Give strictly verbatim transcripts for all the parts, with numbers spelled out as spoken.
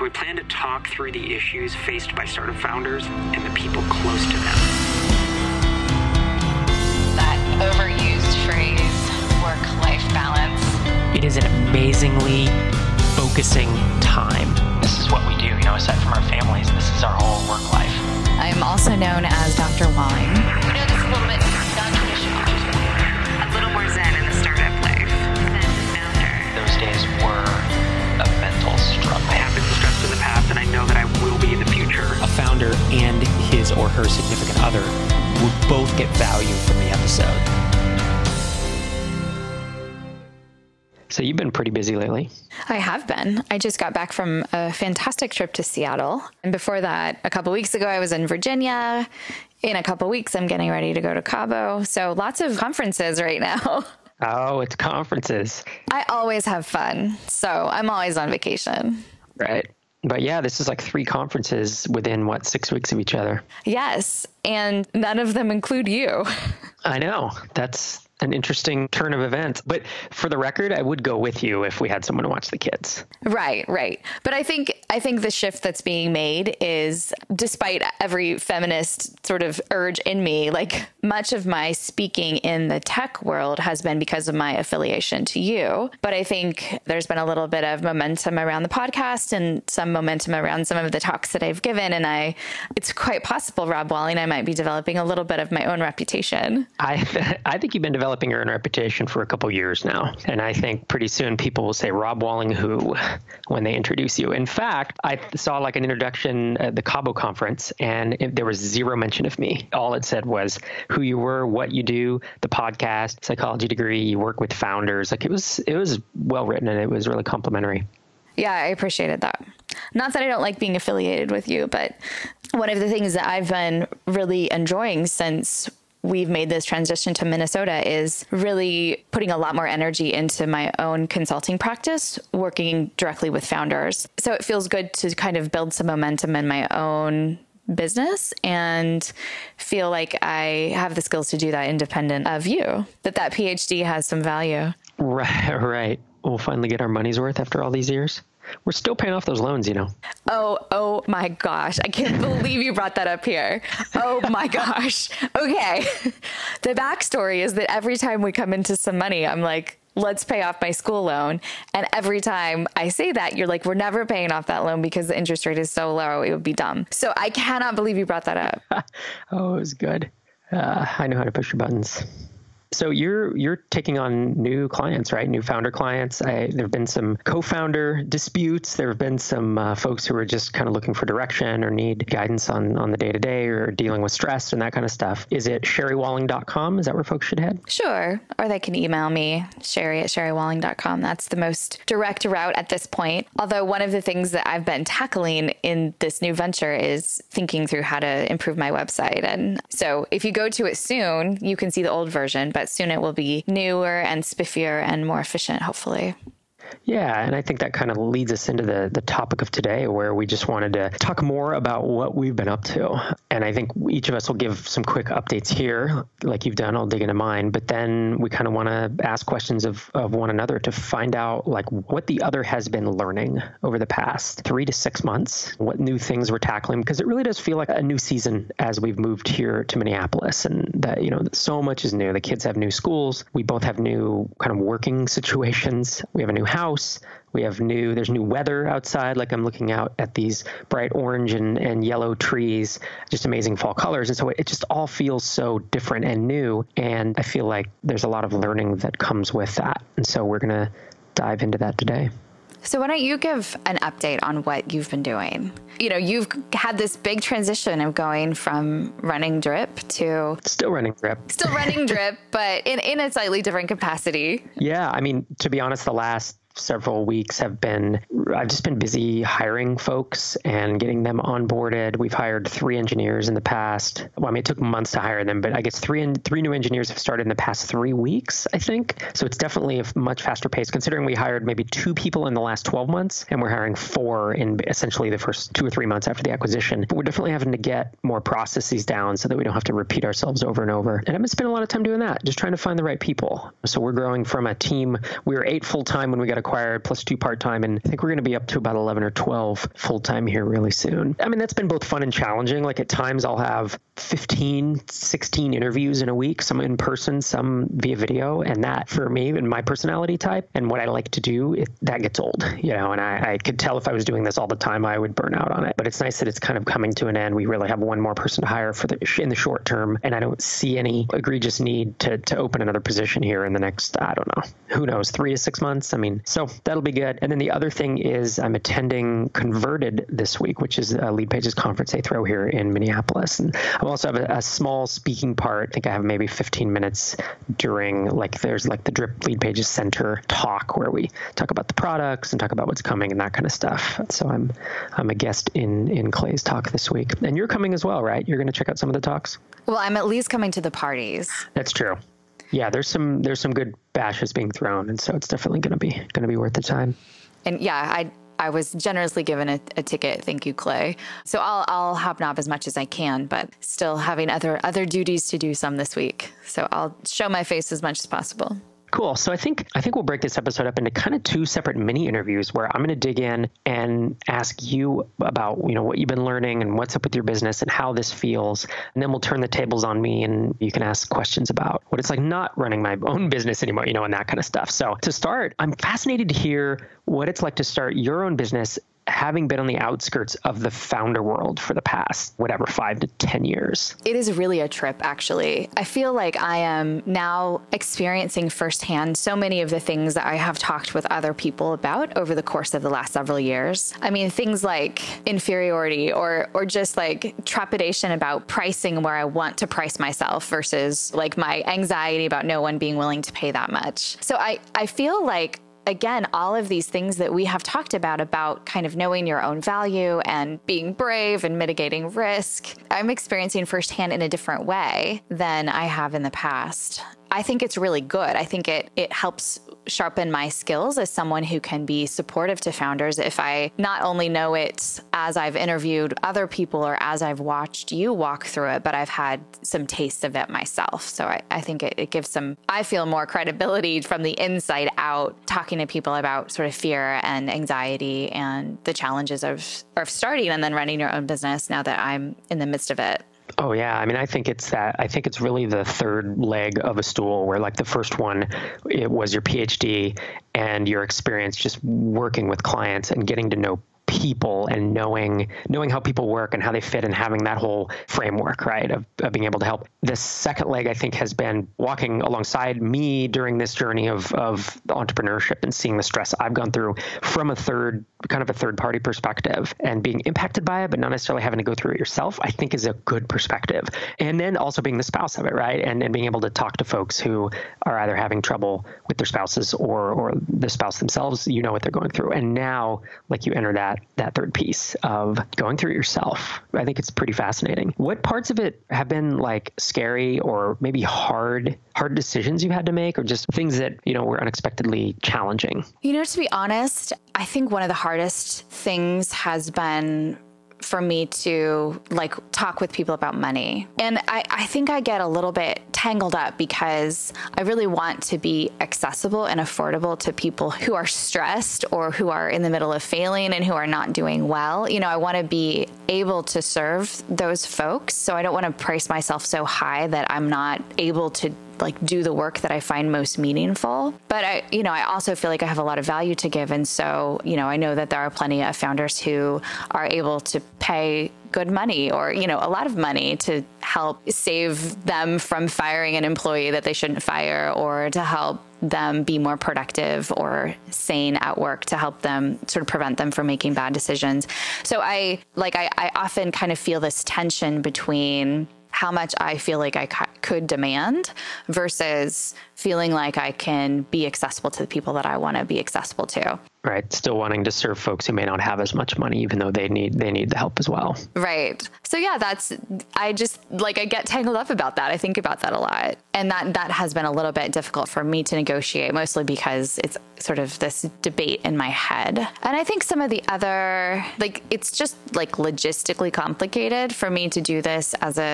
We plan to talk through the issues faced by startup founders and the people close to them. That overused phrase, work-life balance. It is an amazingly focusing time. This is what we do, you know, aside from our families, this is our whole work life. I'm also known as Doctor Walling. You know, this is a little bit non-traditional. A little more zen in the startup life. Zen founder. Those days were a mental struggle. I have been stressed in the past, and I know that I will be in the future. A founder and his or her significant other would both get value from the episode. So you've been pretty busy lately. I have been. I just got back from a fantastic trip to Seattle. And before that, a couple weeks ago, I was in Virginia. In a couple weeks, I'm getting ready to go to Cabo. So lots of conferences right now. Oh, it's conferences. I always have fun. So I'm always on vacation. Right. But yeah, this is like three conferences within, what, six weeks of each other. Yes. And none of them include you. I know. That's an interesting turn of events. But for the record, I would go with you if we had someone to watch the kids. Right, right. But I think I think the shift that's being made is, despite every feminist sort of urge in me, like much of my speaking in the tech world has been because of my affiliation to you. But I think there's been a little bit of momentum around the podcast and some momentum around some of the talks that I've given. And I, it's quite possible, Rob Walling, I might be developing a little bit of my own reputation. I I think you've been developing your own reputation for a couple years now. And I think pretty soon people will say, Rob Walling who, when they introduce you. In fact, I saw like an introduction at the Cabo conference, and it, there was zero mention of me. All it said was who you were, what you do, the podcast, psychology degree, you work with founders. Like it was, it was well written, and it was really complimentary. Yeah, I appreciated that. Not that I don't like being affiliated with you, but one of the things that I've been really enjoying since we've made this transition to Minnesota is really putting a lot more energy into my own consulting practice, working directly with founders. So it feels good to kind of build some momentum in my own business and feel like I have the skills to do that independent of you, that that PhD has some value. Right, right. We'll finally get our money's worth after all these years. We're still paying off those loans, you know. Oh, oh my gosh. I can't believe you brought that up here. Oh my gosh. Okay. The backstory is that every time we come into some money, I'm like, let's pay off my school loan. And every time I say that, you're like, we're never paying off that loan because the interest rate is so low. It would be dumb. So I cannot believe you brought that up. Oh, it was good. Uh, I know how to push your buttons. So you're you're taking on new clients, right? New founder clients. I, there have been some co-founder disputes. There have been some uh, folks who are just kind of looking for direction or need guidance on, on the day-to-day or dealing with stress and that kind of stuff. Is it sherry walling dot com? Is that where folks should head? Sure. Or they can email me, Sherry at sherry walling dot com. That's the most direct route at this point. Although one of the things that I've been tackling in this new venture is thinking through how to improve my website. And so if you go to it soon, you can see the old version, but soon it will be newer and spiffier and more efficient, hopefully. Yeah, and I think that kind of leads us into the, the topic of today, where we just wanted to talk more about what we've been up to. And I think each of us will give some quick updates here, like you've done. I'll dig into mine. But then we kind of want to ask questions of, of one another to find out like what the other has been learning over the past three to six months, what new things we're tackling, because it really does feel like a new season as we've moved here to Minneapolis. And that, you know, so much is new. The kids have new schools. We both have new kind of working situations. We have a new house. House. We have new, there's new weather outside. Like I'm looking out at these bright orange and, and yellow trees, just amazing fall colors. And so it just all feels so different and new. And I feel like there's a lot of learning that comes with that. And so we're going to dive into that today. So why don't you give an update on what you've been doing? You know, you've had this big transition of going from running Drip to... Still running Drip. Still running Drip, but in, in a slightly different capacity. Yeah. I mean, to be honest, the last several weeks have been, I've just been busy hiring folks and getting them onboarded. We've hired three engineers in the past. Well, I mean, it took months to hire them, but I guess three and three new engineers have started in the past three weeks, I think. So it's definitely a much faster pace, considering we hired maybe two people in the last twelve months, and we're hiring four in essentially the first two or three months after the acquisition. But we're definitely having to get more processes down so that we don't have to repeat ourselves over and over. And I've been spending a lot of time doing that, just trying to find the right people. So we're growing from a team, we were eight full-time when we got acquired, plus two part-time, and I think we're going to be up to about eleven or twelve full-time here really soon. I mean, that's been both fun and challenging. Like at times I'll have fifteen, sixteen interviews in a week, some in person, some via video. And that for me and my personality type and what I like to do, it, that gets old, you know, and I, I could tell if I was doing this all the time, I would burn out on it. But it's nice that it's kind of coming to an end. We really have one more person to hire for the in the short term. And I don't see any egregious need to, to open another position here in the next, I don't know, who knows, three to six months. I mean, so that'll be good. And then the other thing is I'm attending Converted this week, which is a Lead Pages conference they throw here in Minneapolis. And I also have a, a small speaking part. I think I have maybe fifteen minutes during like, there's like the Drip Lead Pages Center talk where we talk about the products and talk about what's coming and that kind of stuff. So I'm, I'm a guest in, in Clay's talk this week. And you're coming as well, right? You're going to check out some of the talks? Well, I'm at least coming to the parties. That's true. Yeah, there's some there's some good bashes being thrown, and so it's definitely going to be going to be worth the time. And yeah, I I was generously given a, a ticket. Thank you, Clay. So I'll I'll hobnob as much as I can, but still having other other duties to do some this week. So I'll show my face as much as possible. Cool. So I think I think we'll break this episode up into kind of two separate mini interviews where I'm going to dig in and ask you about, you know, what you've been learning and what's up with your business and how this feels. And then we'll turn the tables on me and you can ask questions about what it's like not running my own business anymore, you know, and that kind of stuff. So to start, I'm fascinated to hear what it's like to start your own business having been on the outskirts of the founder world for the past, whatever, five to ten years. It is really a trip, actually. I feel like I am now experiencing firsthand so many of the things that I have talked with other people about over the course of the last several years. I mean, things like inferiority or or just like trepidation about pricing where I want to price myself versus like my anxiety about no one being willing to pay that much. So I, I feel like again, all of these things that we have talked about, about kind of knowing your own value and being brave and mitigating risk, I'm experiencing firsthand in a different way than I have in the past. I think it's really good. I think it it helps sharpen my skills as someone who can be supportive to founders if I not only know it as I've interviewed other people or as I've watched you walk through it, but I've had some taste of it myself. So I, I think it, it gives some, I feel more credibility from the inside out, talking to people about sort of fear and anxiety and the challenges of, of starting and then running your own business now that I'm in the midst of it. Oh, yeah. I mean, I think it's that. I think it's really the third leg of a stool where like the first one, it was your PhD and your experience just working with clients and getting to know people and knowing knowing how people work and how they fit and having that whole framework, right, of, of being able to help. The second leg, I think, has been walking alongside me during this journey of, of entrepreneurship and seeing the stress I've gone through from a third, kind of a third party perspective and being impacted by it, but not necessarily having to go through it yourself, I think is a good perspective. And then also being the spouse of it, right, and, and being able to talk to folks who are either having trouble with their spouses or, or the spouse themselves, you know what they're going through. And now, like, you enter that that third piece of going through it yourself. I think it's pretty fascinating. What parts of it have been like scary or maybe hard, hard decisions you had to make, or just things that, you know, were unexpectedly challenging? You know, to be honest, I think one of the hardest things has been for me to like talk with people about money. And I, I think I get a little bit tangled up because I really want to be accessible and affordable to people who are stressed or who are in the middle of failing and who are not doing well. You know, I want to be able to serve those folks. So I don't want to price myself so high that I'm not able to like do the work that I find most meaningful. But I, you know, I also feel like I have a lot of value to give. And so, you know, I know that there are plenty of founders who are able to pay good money or, you know, a lot of money to help save them from firing an employee that they shouldn't fire, or to help them be more productive or sane at work, to help them sort of prevent them from making bad decisions. So I like, I, I often kind of feel this tension between how much I feel like I ca- could demand versus feeling like I can be accessible to the people that I want to be accessible to. Right. Still wanting to serve folks who may not have as much money, even though they need they need the help as well. Right. So yeah, that's, I just like, I get tangled up about that. I think about that a lot. And that, that has been a little bit difficult for me to negotiate, mostly because it's sort of this debate in my head. And I think some of the other, like, it's just like logistically complicated for me to do this as a,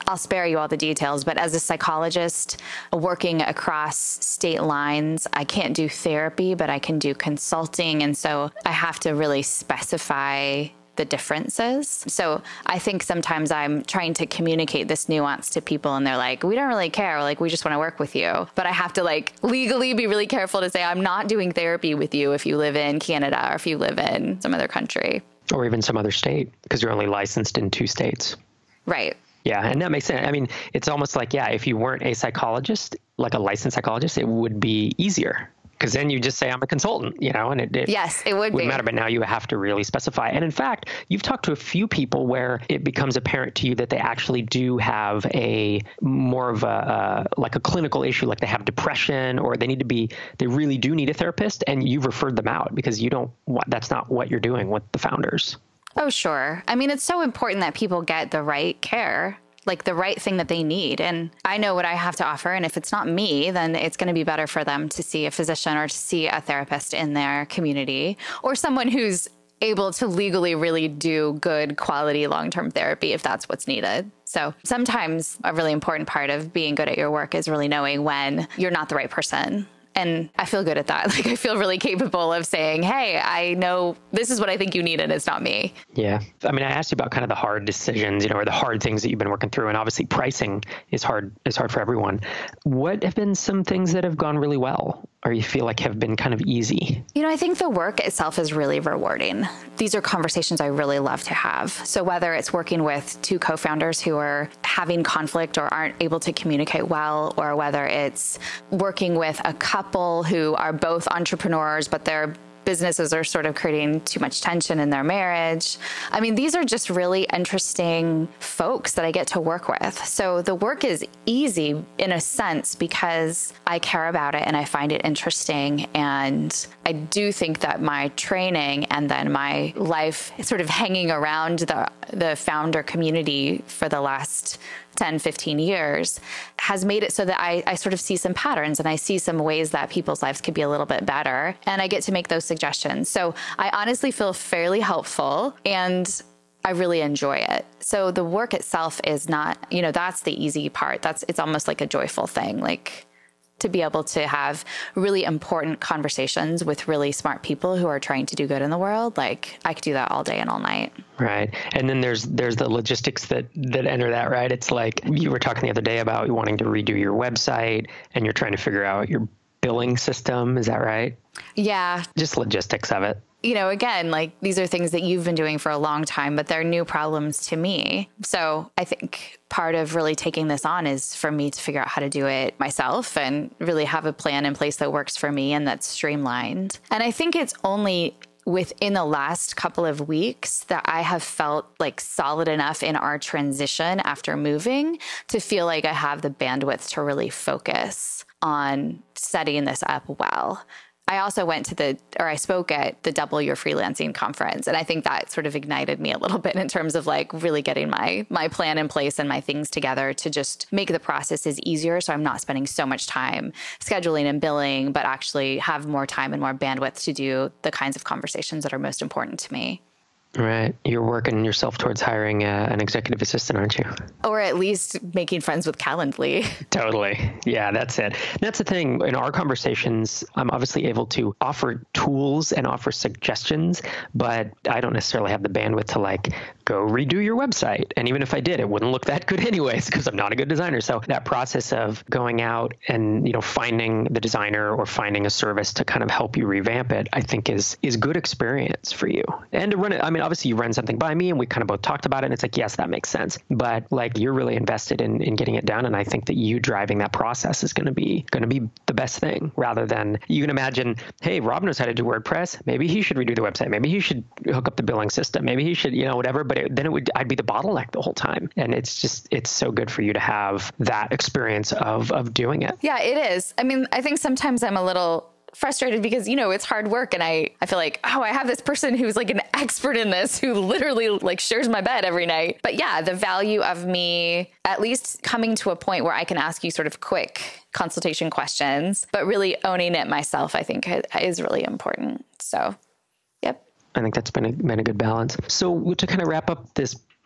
I'll spare you all the details, but as a psychologist working across state lines, I can't do therapy, but I can do consulting. And so I have to really specify the differences. So I think sometimes I'm trying to communicate this nuance to people and they're like, we don't really care. Like, we just want to work with you. But I have to like legally be really careful to say, I'm not doing therapy with you if you live in Canada or if you live in some other country. Or even some other state, because you're only licensed in two states. Right. Yeah. And that makes sense. I mean, it's almost like, yeah, if you weren't a psychologist, like a licensed psychologist, it would be easier. Because then you just say, I'm a consultant, you know, and it, it yes, it would wouldn't be. matter. But now you have to really specify. And in fact, you've talked to a few people where it becomes apparent to you that they actually do have a more of a, uh, like a clinical issue, like they have depression or they need to be, they really do need a therapist. And you've referred them out because you don't, that's not what you're doing with the founders. Oh, sure. I mean, it's so important that people get the right care, like the right thing that they need. And I know what I have to offer. And if it's not me, then it's going to be better for them to see a physician or to see a therapist in their community or someone who's able to legally really do good quality long-term therapy if that's what's needed. So sometimes a really important part of being good at your work is really knowing when you're not the right person. And I feel good at that. Like, I feel really capable of saying, hey, I know this is what I think you need and it's not me. Yeah. I mean, I asked you about kind of the hard decisions, you know, or the hard things that you've been working through. And obviously pricing is hard, is hard for everyone. What have been some things that have gone really well or you feel like have been kind of easy? You know, I think the work itself is really rewarding. These are conversations I really love to have. So whether it's working with two co-founders who are having conflict or aren't able to communicate well, or whether it's working with a couple who are both entrepreneurs, but they're businesses are sort of creating too much tension in their marriage. I mean, these are just really interesting folks that I get to work with. So the work is easy in a sense because I care about it and I find it interesting. And I do think that my training and then my life sort of hanging around the, the founder community for the last ten, fifteen years has made it so that I, I sort of see some patterns and I see some ways that people's lives could be a little bit better. And I get to make those suggestions. So I honestly feel fairly helpful and I really enjoy it. So the work itself is not, you know, that's the easy part. That's, it's almost like a joyful thing. Like, to be able to have really important conversations with really smart people who are trying to do good in the world. Like, I could do that all day and all night. Right. And then there's there's the logistics that, that enter that, right? It's like you were talking the other day about wanting to redo your website and you're trying to figure out your billing system. Is that right? Yeah. Just logistics of it. You know, again, like these are things that you've been doing for a long time, but they're new problems to me. So I think part of really taking this on is for me to figure out how to do it myself and really have a plan in place that works for me and that's streamlined. And I think it's only within the last couple of weeks that I have felt like solid enough in our transition after moving to feel like I have the bandwidth to really focus on setting this up well. I also went to the, or I spoke at the Double Your Freelancing conference. And I think that sort of ignited me a little bit in terms of like really getting my, my plan in place and my things together to just make the processes easier. So I'm not spending so much time scheduling and billing, but actually have more time and more bandwidth to do the kinds of conversations that are most important to me. Right. You're working yourself towards hiring uh, an executive assistant, aren't you? Or at least making friends with Calendly. Totally. Yeah, that's it. That's the thing. In our conversations, I'm obviously able to offer tools and offer suggestions, but I don't necessarily have the bandwidth to like go redo your website. And even if I did, it wouldn't look that good anyways because I'm not a good designer. So that process of going out and, you know, finding the designer or finding a service to kind of help you revamp it, I think is is good experience for you. And to run it, I mean, obviously you run something by me and we kind of both talked about it and it's like, yes, that makes sense. But like you're really invested in, in getting it done. And I think that you driving that process is going to be going to be the best thing rather than you can imagine, hey, Rob knows how to do WordPress. Maybe he should redo the website. Maybe he should hook up the billing system. Maybe he should, you know, whatever. But it, then it would, I'd be the bottleneck the whole time. And it's just, it's so good for you to have that experience of, of doing it. Yeah, it is. I mean, I think sometimes I'm a little frustrated because, you know, it's hard work. And I, I feel like, oh, I have this person who's like an expert in this who literally like shares my bed every night. But yeah, the value of me at least coming to a point where I can ask you sort of quick consultation questions, but really owning it myself, I think is really important. So, yep. I think that's been a, been a good balance. So to kind of wrap up this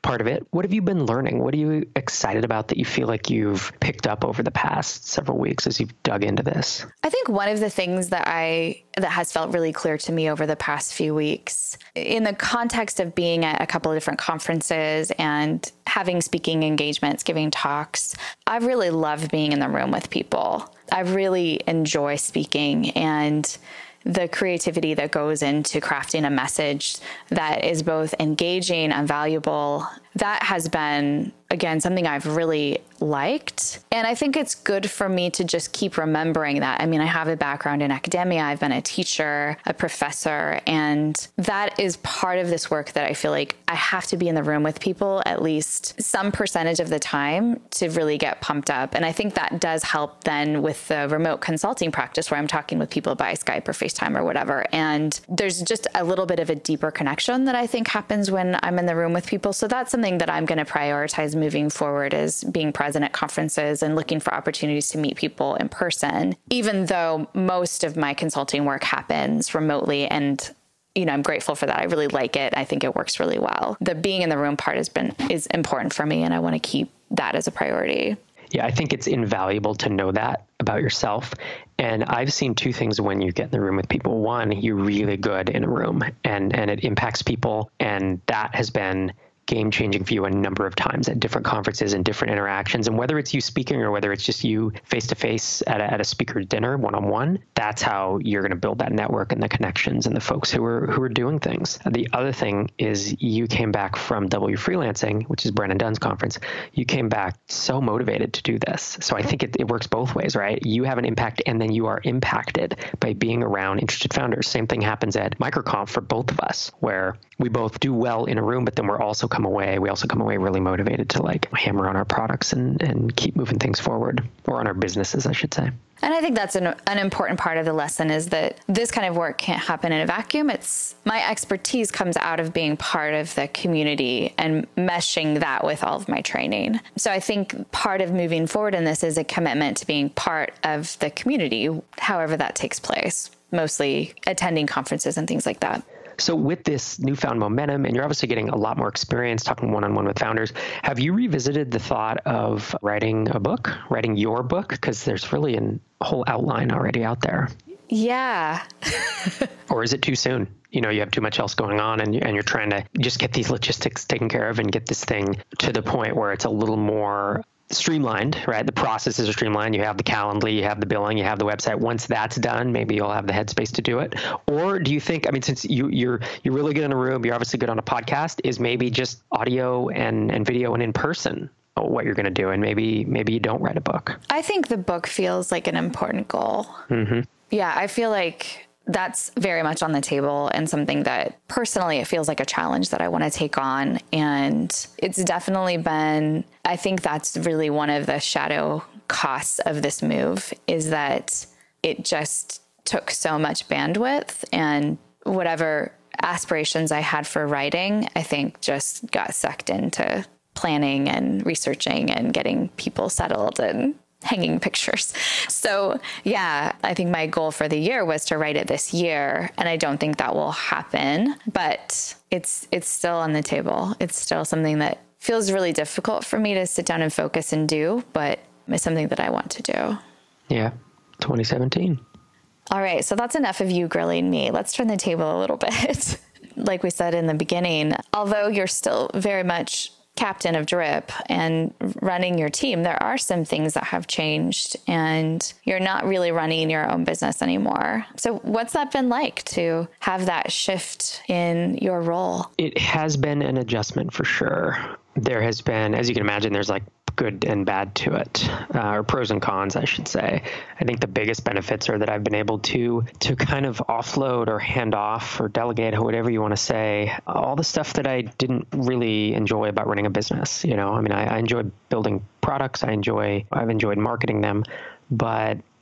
part of it. What have you been learning? What are you excited about that you feel like you've picked up over the past several weeks as you've dug into this? I think one of the things that I that has felt really clear to me over the past few weeks, in the context of being at a couple of different conferences and having speaking engagements, giving talks, I really love being in the room with people. I really enjoy speaking, and the creativity that goes into crafting a message that is both engaging and valuable, that has been, again, something I've really liked. And I think it's good for me to just keep remembering that. I mean, I have a background in academia. I've been a teacher, a professor, and that is part of this work that I feel like I have to be in the room with people at least some percentage of the time to really get pumped up. And I think that does help then with the remote consulting practice where I'm talking with people by Skype or FaceTime or whatever. And there's just a little bit of a deeper connection that I think happens when I'm in the room with people. So that's something that I'm going to prioritize moving forward, is being present at conferences and looking for opportunities to meet people in person, even though most of my consulting work happens remotely. And, you know, I'm grateful for that. I really like it. I think it works really well. The being in the room part has been, is important for me, and I want to keep that as a priority. Yeah, I think it's invaluable to know that about yourself. And I've seen two things when you get in the room with people. One, you're really good in a room and, and it impacts people. And that has been game-changing for you a number of times at different conferences and different interactions. And whether it's you speaking or whether it's just you face-to-face at a, at a speaker dinner, one-on-one, that's how you're going to build that network and the connections and the folks who are who are doing things. The other thing is you came back from W Freelancing, which is Brandon Dunn's conference. You came back so motivated to do this. So I think it, it works both ways, right? You have an impact, and then you are impacted by being around interested founders. Same thing happens at MicroConf for both of us, where we both do well in a room, but then we're also come away. We also come away really motivated to like hammer on our products and, and keep moving things forward, or on our businesses, I should say. And I think that's an, an important part of the lesson, is that this kind of work can't happen in a vacuum. It's my expertise comes out of being part of the community and meshing that with all of my training. So I think part of moving forward in this is a commitment to being part of the community, however that takes place, mostly attending conferences and things like that. So with this newfound momentum, and you're obviously getting a lot more experience talking one-on-one with founders, have you revisited the thought of writing a book, writing your book? Because there's really a whole outline already out there. Yeah. Or is it too soon? You know, you have too much else going on, and, and you're trying to just get these logistics taken care of and get this thing to the point where it's a little more streamlined, right? The processes are streamlined. You have the Calendly, you have the billing, you have the website. Once that's done, maybe you'll have the headspace to do it. Or do you think, I mean, since you, you're you're really good in a room, you're obviously good on a podcast, is maybe just audio and, and video and in person what you're going to do, and maybe maybe you don't write a book? I think the book feels like an important goal. Mm-hmm. Yeah, I feel like that's very much on the table, and something that personally it feels like a challenge that I want to take on. And it's definitely been, I think that's really one of the shadow costs of this move, is that it just took so much bandwidth, and whatever aspirations I had for writing, I think just got sucked into planning and researching and getting people settled and hanging pictures. So yeah, I think my goal for the year was to write it this year, and I don't think that will happen, but it's it's still on the table. It's still something that feels really difficult for me to sit down and focus and do, but it's something that I want to do. Yeah, twenty seventeen. All right, so that's enough of you grilling me. Let's turn the table a little bit. Like we said in the beginning, although you're still very much captain of Drip and running your team, there are some things that have changed, and you're not really running your own business anymore. So what's that been like to have that shift in your role? It has been an adjustment for sure. There has been, as you can imagine, there's like good and bad to it, uh, or pros and cons, I should say. I think the biggest benefits are that I've been able to to kind of offload or hand off or delegate, or whatever you want to say, all the stuff that I didn't really enjoy about running a business. You know, I mean, I, I enjoy building products. I enjoy, I've enjoyed marketing them, but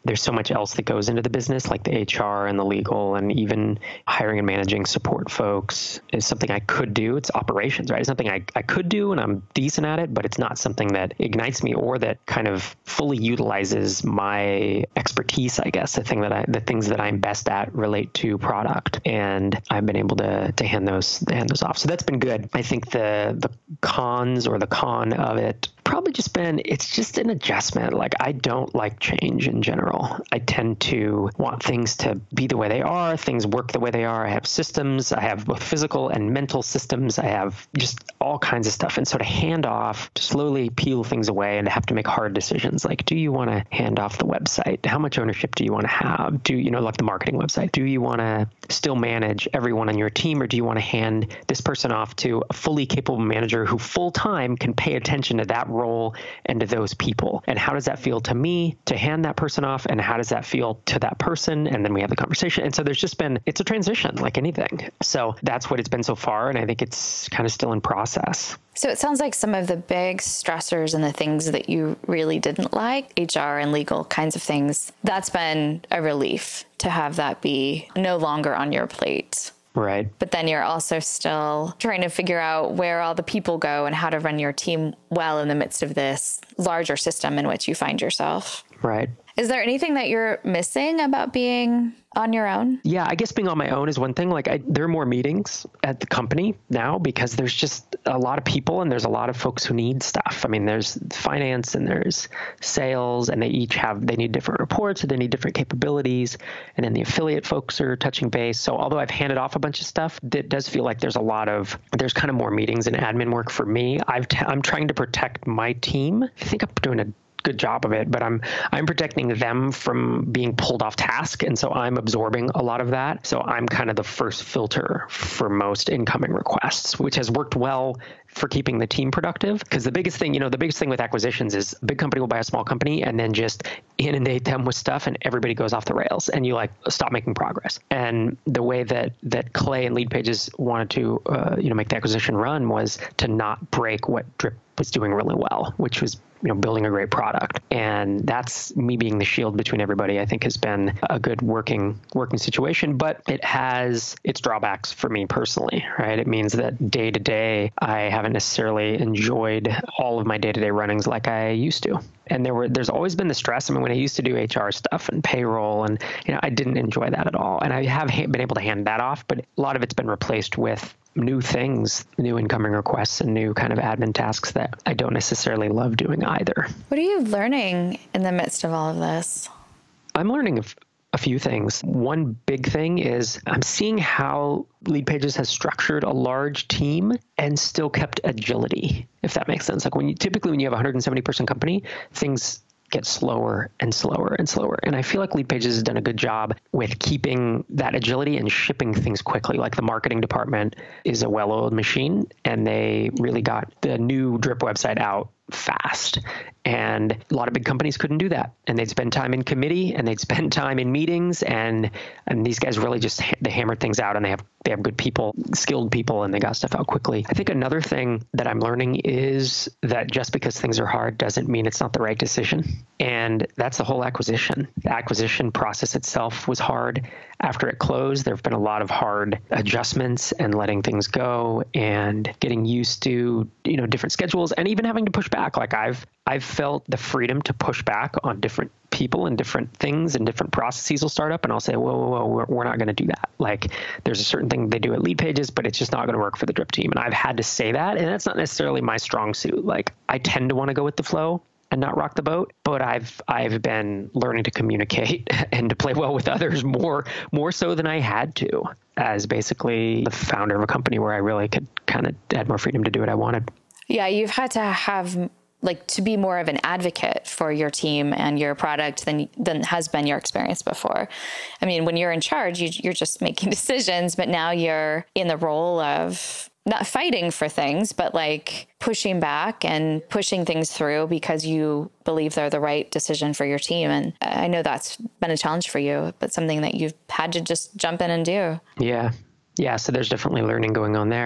there's so much else that goes into the business, like the H R and the legal, and even hiring and managing support folks is something I could do. It's operations, right? It's something I, I could do and I'm decent at it, but it's not something that ignites me or that kind of fully utilizes my expertise, I guess. The thing that I, the things that I'm best at relate to product, and I've been able to to hand those hand those off. So that's been good. I think the the cons or the con of it probably just been, it's just an adjustment. Like, I don't like change in general. I tend to want things to be the way they are, things work the way they are. I have systems. I have both physical and mental systems. I have just all kinds of stuff. And so to hand off, to slowly peel things away and to have to make hard decisions, like, do you want to hand off the website? How much ownership do you want to have? Do you know, like the marketing website, do you want to still manage everyone on your team, or do you want to hand this person off to a fully capable manager who full time can pay attention to that role and to those people? And how does that feel to me to hand that person off? And how does that feel to that person? And then we have the conversation. And so there's just been, it's a transition like anything. So that's what it's been so far. And I think it's kind of still in process. So it sounds like some of the big stressors and the things that you really didn't like, H R and legal kinds of things, that's been a relief to have that be no longer on your plate. Right. But then you're also still trying to figure out where all the people go and how to run your team well in the midst of this larger system in which you find yourself. Right. Is there anything that you're missing about being on your own? Yeah, I guess being on my own is one thing. Like, I, there are more meetings at the company now because there's just a lot of people and there's a lot of folks who need stuff. I mean, there's finance and there's sales, and they each have, they need different reports and they need different capabilities. And then the affiliate folks are touching base. So although I've handed off a bunch of stuff, it does feel like there's a lot of, there's kind of more meetings and admin work for me. I've t- I'm trying to protect my team. I think I'm doing a good job of it, but I'm I'm protecting them from being pulled off task, and so I'm absorbing a lot of that. So I'm kind of the first filter for most incoming requests, which has worked well for keeping the team productive. Because the biggest thing, you know, the biggest thing with acquisitions is a big company will buy a small company and then just inundate them with stuff, and everybody goes off the rails, and you like stop making progress. And the way that that Clay and Leadpages wanted to, uh, you know, make the acquisition run was to not break what Drip was doing really well, which was, you know, building a great product. And that's me being the shield between everybody, I think has been a good working working situation, but it has its drawbacks for me personally, right? It means that day to day, I haven't necessarily enjoyed all of my day-to-day runnings like I used to. And there were, there's always been the stress. I mean, when I used to do H R stuff and payroll, and, you know, I didn't enjoy that at all. And I have been able to hand that off, but a lot of it's been replaced with new things, new incoming requests, and new kind of admin tasks that I don't necessarily love doing either. What are you learning in the midst of all of this? I'm learning a few things. One big thing is I'm seeing how Leadpages has structured a large team and still kept agility, if that makes sense. Like, when you typically when you have a one hundred seventy person company, things get slower and slower and slower. And I feel like Leadpages has done a good job with keeping that agility and shipping things quickly. Like, the marketing department is a well-oiled machine, and they really got the new Drip website out fast. And a lot of big companies couldn't do that. And they'd spend time in committee, and they'd spend time in meetings, and and these guys really just, they hammered things out, and they have they have good people, skilled people, and they got stuff out quickly. I think another thing that I'm learning is that just because things are hard doesn't mean it's not the right decision. And that's the whole acquisition. The acquisition process itself was hard. After it closed, there have been a lot of hard adjustments and letting things go and getting used to, you know, different schedules, and even having to push back. Like, I've I've felt the freedom to push back on different people and different things, and different processes will start up, and I'll say, whoa, whoa, whoa, we're, we're not going to do that. Like, there's a certain thing they do at Leadpages, but it's just not going to work for the Drip team. And I've had to say that, and that's not necessarily my strong suit. Like, I tend to want to go with the flow and not rock the boat, but I've I've been learning to communicate and to play well with others more more so than I had to, as basically the founder of a company where I really could kind of had more freedom to do what I wanted. Yeah, you've had to have like to be more of an advocate for your team and your product than than has been your experience before. I mean, when you're in charge, you, you're just making decisions, but now you're in the role of not fighting for things, but like pushing back and pushing things through because you believe they're the right decision for your team. And I know that's been a challenge for you, but something that you've had to just jump in and do. Yeah. Yeah. So there's definitely learning going on there.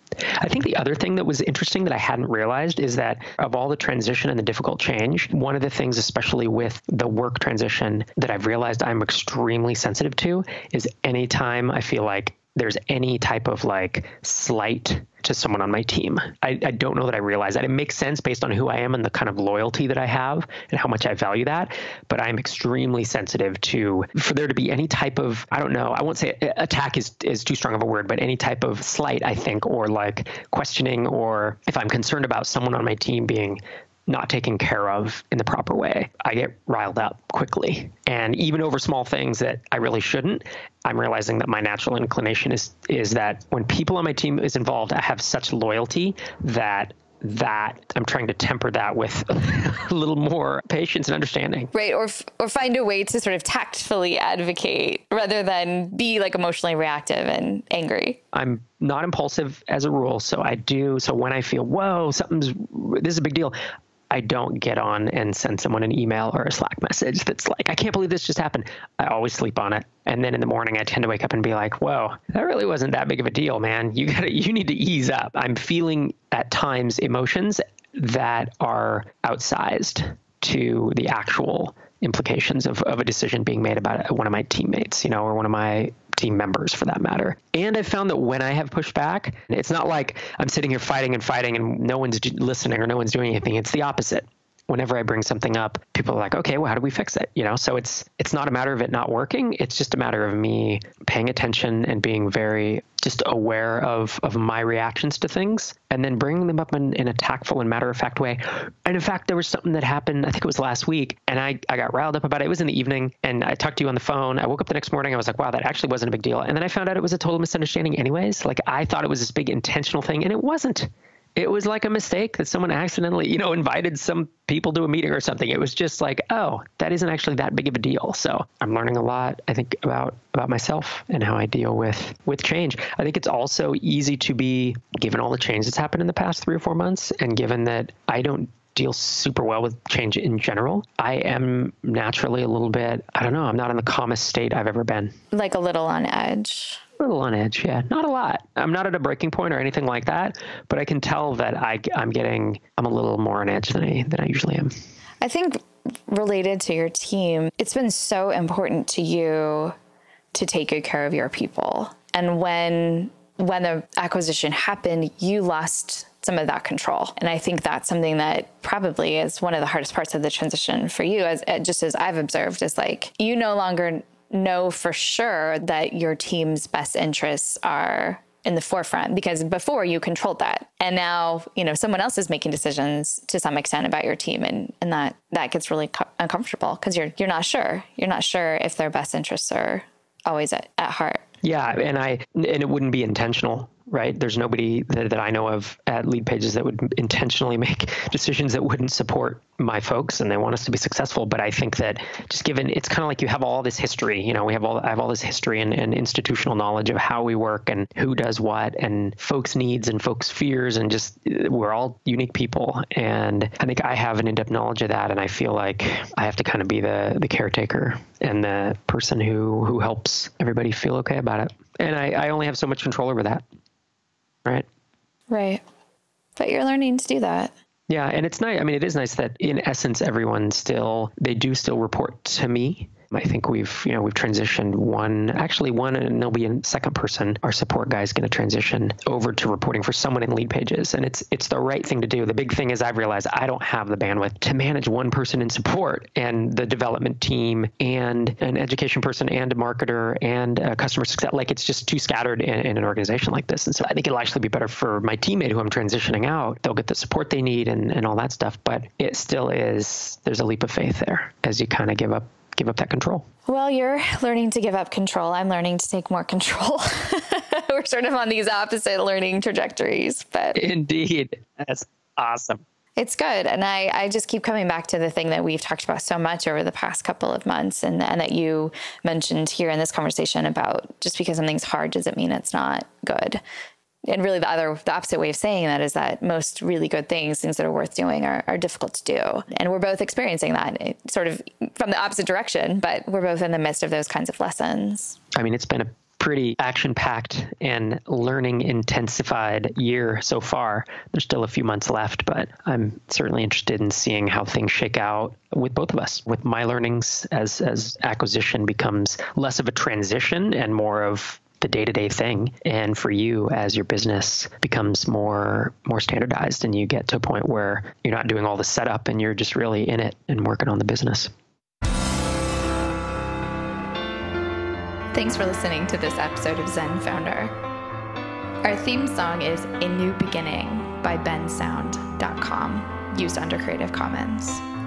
I think the other thing that was interesting that I hadn't realized is that of all the transition and the difficult change, one of the things, especially with the work transition, that I've realized I'm extremely sensitive to is anytime I feel like there's any type of like slight to someone on my team. I, I don't know that I realize that. It makes sense based on who I am and the kind of loyalty that I have and how much I value that. But I'm extremely sensitive to, for there to be any type of, I don't know, I won't say attack is, is too strong of a word, but any type of slight, I think, or like questioning, or if I'm concerned about someone on my team being not taken care of in the proper way, I get riled up quickly. And even over small things that I really shouldn't, I'm realizing that my natural inclination is is that when people on my team is involved, I have such loyalty that that I'm trying to temper that with a little more patience and understanding. Right. Or, or find a way to sort of tactfully advocate rather than be like emotionally reactive and angry. I'm not impulsive as a rule. So I do. So when I feel, whoa, something's, this is a big deal, I don't get on and send someone an email or a Slack message that's like, I can't believe this just happened. I always sleep on it. And then in the morning, I tend to wake up and be like, whoa, that really wasn't that big of a deal, man. You gotta, you need to ease up. I'm feeling at times emotions that are outsized to the actual implications of, of a decision being made about one of my teammates, you know, or one of my team members for that matter. And I've found that when I have pushed back, it's not like I'm sitting here fighting and fighting and no one's listening or no one's doing anything. It's the opposite. Whenever I bring something up, people are like, okay, well, how do we fix it? You know, so it's it's not a matter of it not working. It's just a matter of me paying attention and being very just aware of, of my reactions to things and then bringing them up in, in a tactful and matter-of-fact way. And in fact, there was something that happened, I think it was last week, and I, I got riled up about it. It was in the evening, and I talked to you on the phone. I woke up the next morning. I was like, wow, that actually wasn't a big deal. And then I found out it was a total misunderstanding anyways. Like, I thought it was this big intentional thing, and it wasn't. It was like a mistake that someone accidentally, you know, invited some people to a meeting or something. It was just like, oh, that isn't actually that big of a deal. So I'm learning a lot, I think, about about myself and how I deal with with change. I think it's also easy to be, given all the change that's happened in the past three or four months, and given that I don't deal super well with change in general, I am naturally a little bit, I don't know, I'm not in the calmest state I've ever been. Like a little on edge. A little on edge, yeah. Not a lot. I'm not at a breaking point or anything like that, but I can tell that I, I'm getting, I'm a little more on edge than I, than I usually am. I think related to your team, it's been so important to you to take good care of your people. And when, when the acquisition happened, you lost some of that control. And I think that's something that probably is one of the hardest parts of the transition for you, as just as I've observed, is like, you no longer know for sure that your team's best interests are in the forefront, because before you controlled that. And now, you know, someone else is making decisions to some extent about your team. And, and that, that gets really co- uncomfortable because you're, you're not sure. You're not sure if their best interests are always at, at heart. Yeah. And I, and it wouldn't be intentional, right? There's nobody that, that I know of at Leadpages that would intentionally make decisions that wouldn't support my folks, and they want us to be successful. But I think that just given, it's kind of like you have all this history, you know, we have all, I have all this history and, and institutional knowledge of how we work and who does what and folks' needs and folks' fears, and just, we're all unique people. And I think I have an in-depth knowledge of that. And I feel like I have to kind of be the, the caretaker and the person who, who helps everybody feel okay about it. And I, I only have so much control over that. Right. Right. But you're learning to do that. Yeah. And it's nice. I mean, it is nice that in essence, everyone still, they do still report to me. I think we've, you know, we've transitioned one, actually one, and there'll be a second person. Our support guy is going to transition over to reporting for someone in Leadpages. And it's, it's the right thing to do. The big thing is I've realized I don't have the bandwidth to manage one person in support and the development team and an education person and a marketer and a customer success. Like, it's just too scattered in, in an organization like this. And so I think it'll actually be better for my teammate who I'm transitioning out. They'll get the support they need and, and all that stuff. But it still is, there's a leap of faith there as you kind of give up give up that control. Well, you're learning to give up control. I'm learning to take more control. We're sort of on these opposite learning trajectories, but indeed, that's awesome. It's good. And I, I just keep coming back to the thing that we've talked about so much over the past couple of months, and, and that you mentioned here in this conversation about just because something's hard doesn't mean it's not good. And really the other, the opposite way of saying that is that most really good things, things that are worth doing are, are difficult to do. And we're both experiencing that, it, sort of from the opposite direction, but we're both in the midst of those kinds of lessons. I mean, it's been a pretty action-packed and learning-intensified year so far. There's still a few months left, but I'm certainly interested in seeing how things shake out with both of us, with my learnings as as acquisition becomes less of a transition and more of the day-to-day thing, and for you as your business becomes more more standardized and you get to a point where you're not doing all the setup and you're just really in it and working on the business. Thanks for listening to this episode of Zen Founder. Our theme song is A New Beginning by ben sound dot com, used under Creative Commons.